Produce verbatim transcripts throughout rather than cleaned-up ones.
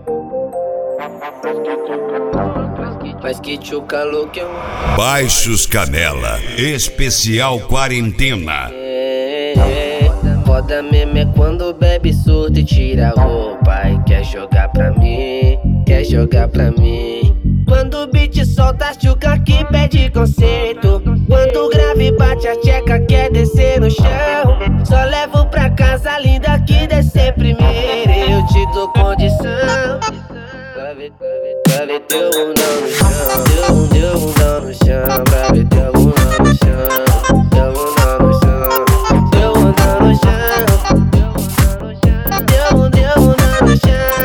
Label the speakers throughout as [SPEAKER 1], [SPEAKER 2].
[SPEAKER 1] Mas que tchuca louca eu...
[SPEAKER 2] Baixos Canela, especial quarentena.
[SPEAKER 1] É, é, foda mesmo é quando bebe surdo e tira a roupa e quer jogar pra mim, quer jogar pra mim. Quando o beat solta a tchuca que pede conceito, quando o grave bate a tcheca quer descer no chão. Só levo pra casa linda que descer primeiro, eu te dou condição. Pra ver, pra ver teu bundão no chão, teu bundão, teu bundão no chão. Pra ver teu bundão no chão, teu bundão no chão, teu bundão no chão, teu bundão, teu bundão no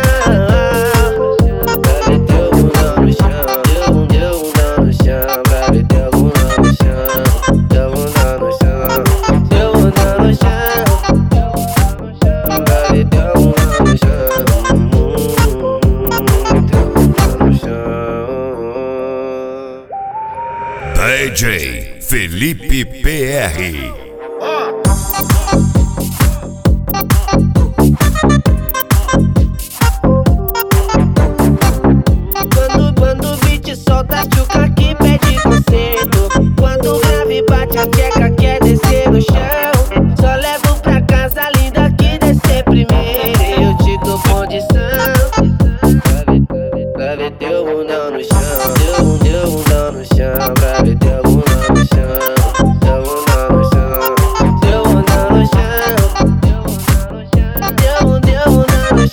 [SPEAKER 1] chão. Pra ver teu bundão no chão, teu bundão, teu bundão no chão. Pra ver teu bundão no chão, teu bundão no chão, teu bundão no chão. Pra ver teu bundão no chão.
[SPEAKER 2] D J Felipe P R.
[SPEAKER 1] Quando, quando o beat solta a tchuca que pede conceito, quando o grave bate a tcheca quer descer no chão. Só levo pra casa linda que descer primeiro, eu te dou condição. Pra ver, pra ver, pra ver teu bundão no chão, teu bundão, teu bundão no chão. Pra ver teu bundão no chão, teu bundão no chão, teu bundão no chão, teu bundão, teu bundão no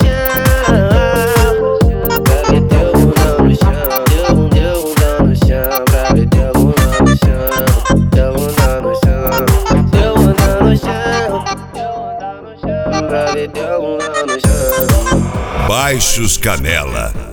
[SPEAKER 1] chão. Pra ver teu bundão no chão, teu bundão, teu bundão no chão. Pra ver teu bundão no chão, teu bundão no chão, teu bundão no chão. Pra ver teu bundão no chão.
[SPEAKER 2] Baixos Canela,